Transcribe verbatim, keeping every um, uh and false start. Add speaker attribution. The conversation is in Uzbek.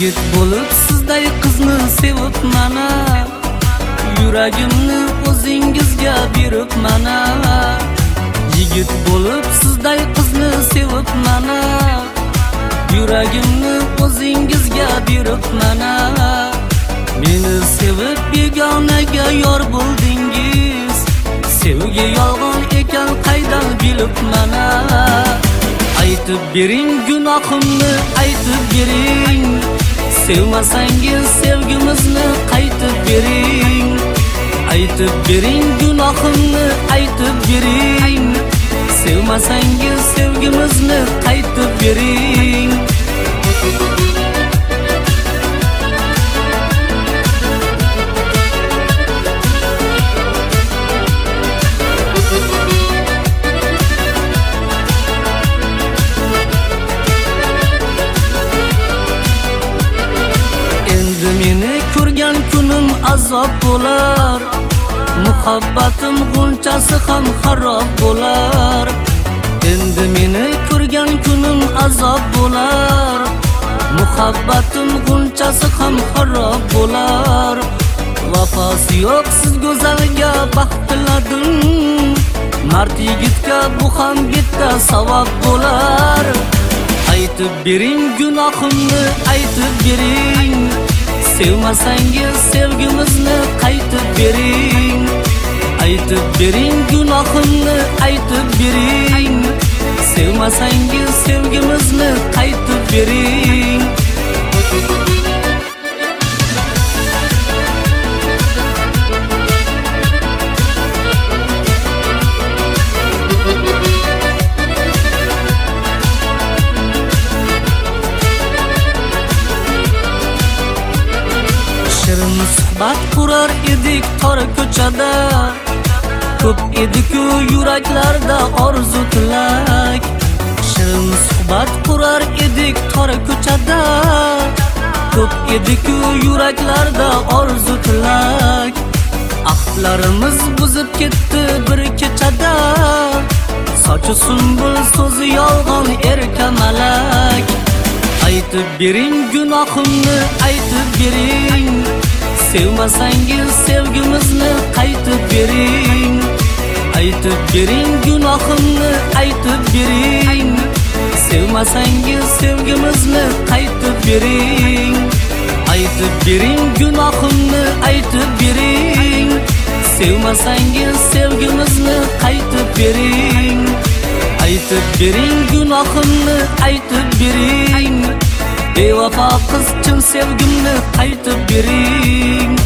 Speaker 1: Yigit bo'lib sizday qizni sevib mana, yuragimni o'zingizga berib mana. Yigit bo'lib sizday qizni sevib mana, yuragimni o'zingizga berib mana. Meni sevib begonaga yor bo'ldingiz, sevgi yolg'on ekan qaydan bilib mana. Aytib bering gunohimni, aytib bering, sevmasangiz sevgimizni qaytib bering. Aytib bering gunohimni, aytib bering, sevmasangiz sevgimizni qaytib bering. Endi meni ko'rgan kunim azob bo'lar, muhabbatim g'unchasi ham xarob bo'lar. Endi meni ko'rgan kunim azob bo'lar, muhabbatim g'unchasi ham xarob bo'lar. Vafosi yo'q siz go'zalga baxt tiladim, mard yigitga bu ham bitta savob bo'lar. Aytib bering gunohimni, aytib bering, sevmasangiz sevgimizni qaytib bering. Aytib bering gunohimni, aytib bering, sevmasangiz sevgimizni qaytib bering. Shirin suhbat qurar edik tor ko'chada, ko'p edi-ku yuraklarda orzu tilak. Shirin suhbat qurar edik tor ko'chada, ko'p edi-ku yuraklarda orzu tilak. Ahdlarimiz buzib ketdi bir kechada, sochi sumbul so'zi yolg'on erka malak. Aytib bering gunohimni, aytib bering, sevmasangiz sevgimizni qaytib bering. Aytib bering gunohimni, aytib bering, sevmasangiz sevgimizni qaytib bering. Aytib bering gunohimni, aytib bering, sevmasangiz sevgimizni qaytib bering. Aytib bering gunohimni, aytib bering, bevafo qiz chin sevgimni qaytib bering.